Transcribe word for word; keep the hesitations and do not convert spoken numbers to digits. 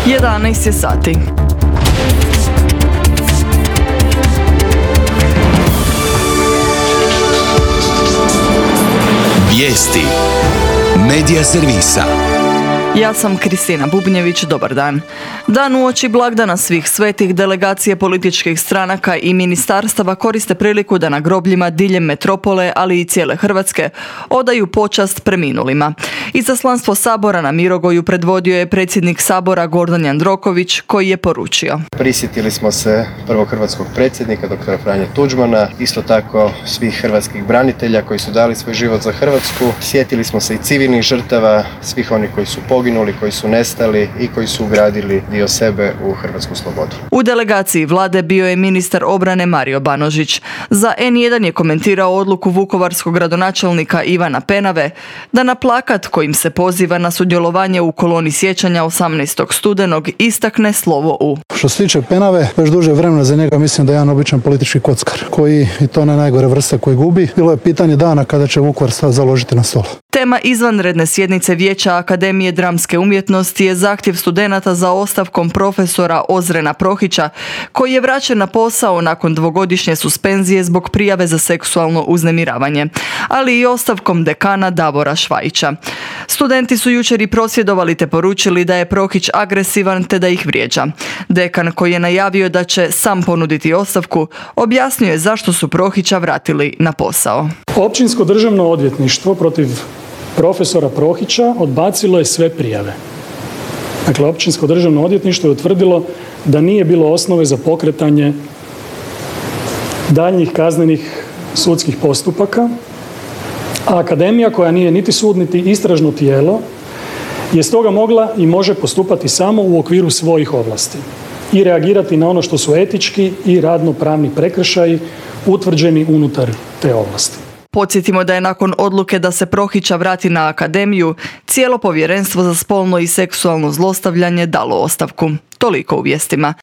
jedanaest je sati. Vijesti Medija servisa. Ja sam Kristina Bubnjević, dobar dan. Dan uoči blagdana svih svetih, delegacije političkih stranaka i ministarstava koriste priliku da na grobljima diljem metropole, ali i cijele Hrvatske, odaju počast preminulima. Izaslanstvo Sabora na Mirogoju predvodio je predsjednik Sabora Gordan Jandroković, koji je poručio: Prisjetili smo se prvog hrvatskog predsjednika, doktora Franje Tuđmana, isto tako svih hrvatskih branitelja koji su dali svoj život za Hrvatsku. Sjetili smo se i civilnih žrtava, svih onih koji su poginuli, koji su nestali i koji su ugradili dio sebe u hrvatsku slobodu. U delegaciji vlade bio je ministar obrane Mario Banožić. Za en jedan je komentirao odluku vukovarskog gradonačelnika Ivana Penave da na plakat kojim se poziva na sudjelovanje u koloni sjećanja osamnaestog studenog istakne slovo U. Što se tiče Penave, već duže vremena za njega mislim da je jedan običan politički kockar, koji, i to ne najgore vrste, koji gubi. Bilo je pitanje dana kada će Vukovar založiti na stol. Tema izvanredne sjednice Vijeća Akademije dramske umjetnosti je zahtjev studenata za ostavkom profesora Ozrena Prohića, koji je vraćen na posao nakon dvogodišnje suspenzije zbog prijave za seksualno uznemiravanje, ali i ostavkom dekana Davora Švajića. Studenti su jučer i prosvjedovali te poručili da je Prohić agresivan te da ih vrijeđa. Dekan, koji je najavio da će sam ponuditi ostavku, objasnio je zašto su Prohića vratili na posao. Općinsko državno odvjetništvo protiv profesora Prohića odbacilo je sve prijave. Dakle, Općinsko državno odvjetništvo je utvrdilo da nije bilo osnove za pokretanje daljnjih kaznenih sudskih postupaka, a akademija, koja nije niti sud niti istražno tijelo, je stoga mogla i može postupati samo u okviru svojih ovlasti i reagirati na ono što su etički i radno-pravni prekršaji utvrđeni unutar te ovlasti. Podsjetimo da je nakon odluke da se Prohića vrati na akademiju, cijelo povjerenstvo za spolno i seksualno zlostavljanje dalo ostavku. Toliko u vijestima.